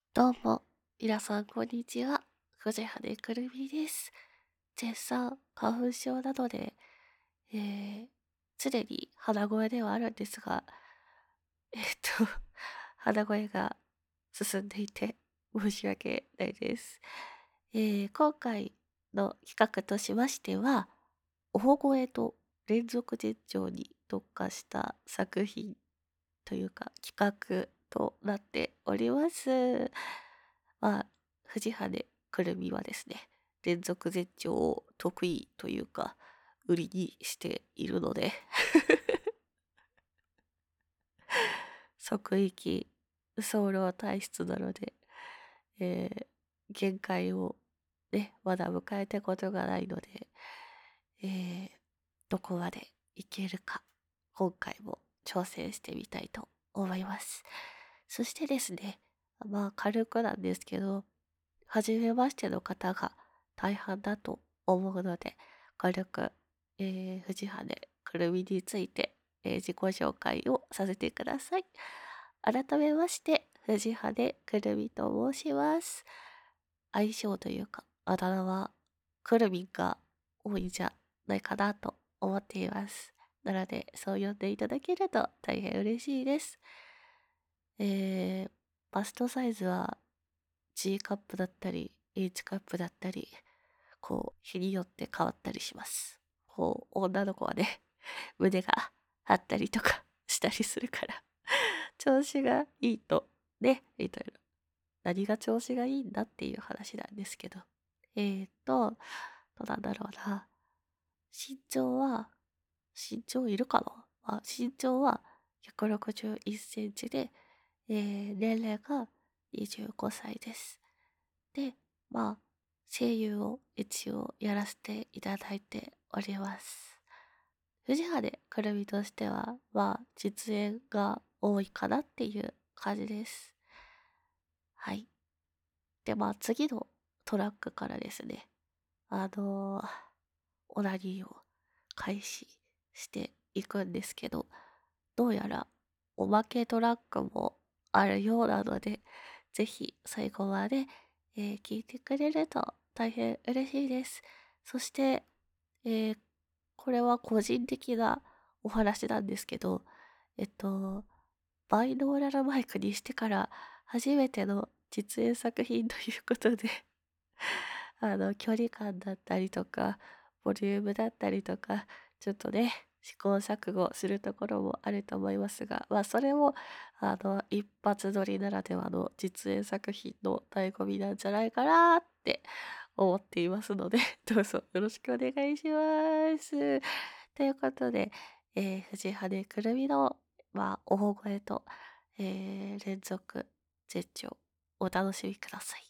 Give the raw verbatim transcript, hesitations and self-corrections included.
どうも、皆さんこんにちは。藤羽くるみです。絶賛花粉症などで、えー、常に鼻声ではあるんですが、えっと、鼻声が進んでいて申し訳ないです。えー、今回の企画としましては、大声と連続絶頂に特化した作品というか企画となっております。まあ、藤羽くるみはですね、連続絶頂を得意というか、売りにしているので即域早漏体質なので、えー限界をね、まだ迎えたことがないので、えーどこまでいけるか、今回も挑戦してみたいと思います。そしてですね、まあ軽くなんですけど、初めましての方が大半だと思うので、軽く、えー、藤羽くるみについて、えー自己紹介をさせてください。改めまして、藤羽くるみと申します。愛称というか、あだ名は、くるみんが多いんじゃないかなと思っています。なので、そう呼んでいただけると大変嬉しいです。えー、バストサイズは G カップだったり、H カップだったり、こう、日によって変わったりします。こう、女の子はね、胸が張ったりとかしたりするから調子がいいと、ね、みたいな。何が調子がいいんだっていう話なんですけど。えーと、どうなんだろうな。身長は、身長いるかなあ、身長はひゃくろくじゅういっセンチで、えー年齢がにじゅうごさいです。で、まあ、声優を一応やらせていただいております。藤羽くるみとしては、まあ、実演が多いかなっていう感じです。はい。で、まあ、次のトラックからですね、あのーオナニーを開始していくんですけど、どうやらおまけトラックもあるようなので、ぜひ最後まで、えー聞いてくれると大変嬉しいです。そして、えーこれは個人的なお話なんですけど、えっと、バイノーラルマイクにしてから初めての実演作品ということであの、距離感だったりとか、ボリュームだったりとか、ちょっとね、試行錯誤するところもあると思いますが、まあ、それも、あの、一発撮りならではの実演作品の醍醐味なんじゃないかなって思っていますので、どうぞよろしくお願いします。ということで、えー、藤羽くるみの、まあ、大声と、えー連続絶頂、お楽しみください。